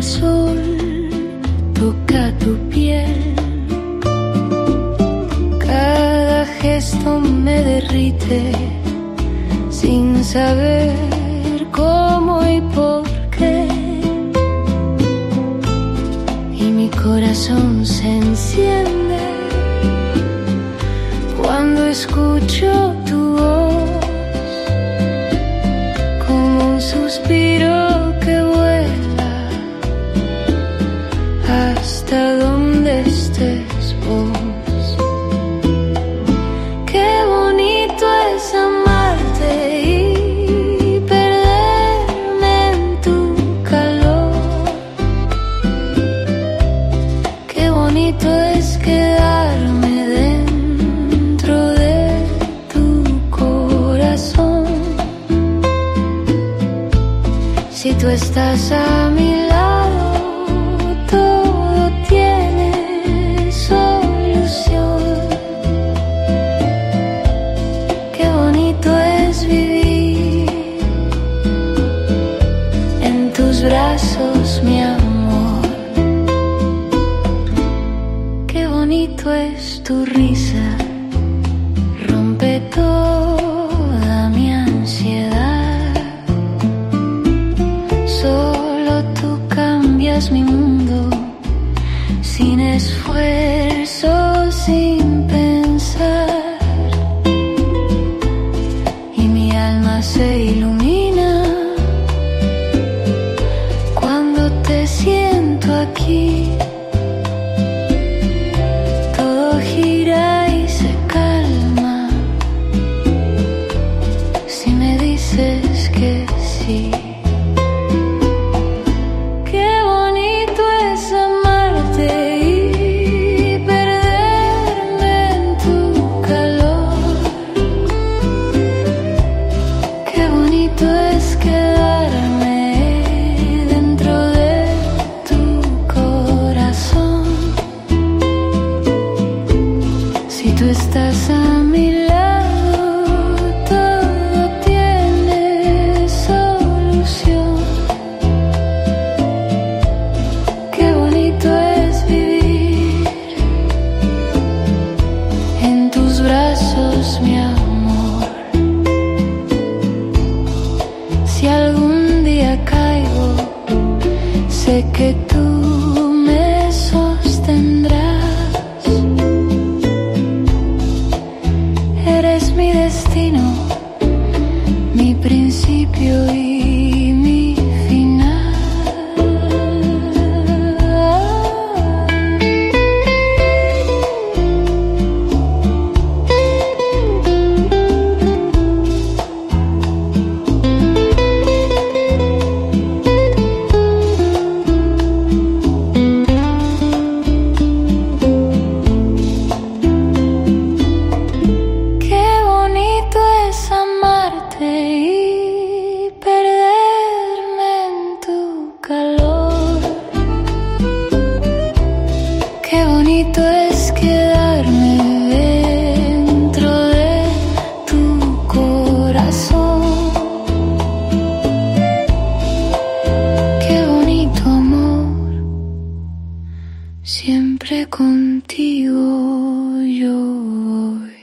sol toca tu piel, cada gesto me derrite sin saber cómo y por qué, y mi corazón se enciende cuando escucho tu voz, como un suspiro que vuela hasta donde estés vos. Qué bonito es amarte y perderme en tu calor. Qué bonito es quedarme dentro de tu corazón. Si tú estás a mi lado, todo tiene solución. Qué bonito es vivir en tus brazos, mi amor. Qué bonito es tu risa, rompe toda mi ansiedad. Solo tú cambias mi mundo, sin esfuerzo, sin pensar, y mi alma se ilumina cuando te siento aquí. Todo gira y se calma si me dices que sí. Qué bonito es amarte y perderme en tu calor. Qué bonito es quedarme dentro de tu corazón. Si tú estás a mi lado, todo tiene solución. Qué bonito es vivir en tus brazos, mi amor. Si algún día caigo, sé que tú me sostendrás. Eres mi destino, mi principio y mi final. Qué bonito es amarte y perderme en tu calor. Qué bonito es quedarme dentro de tu corazón. Qué bonito amor, siempre contigo yo voy.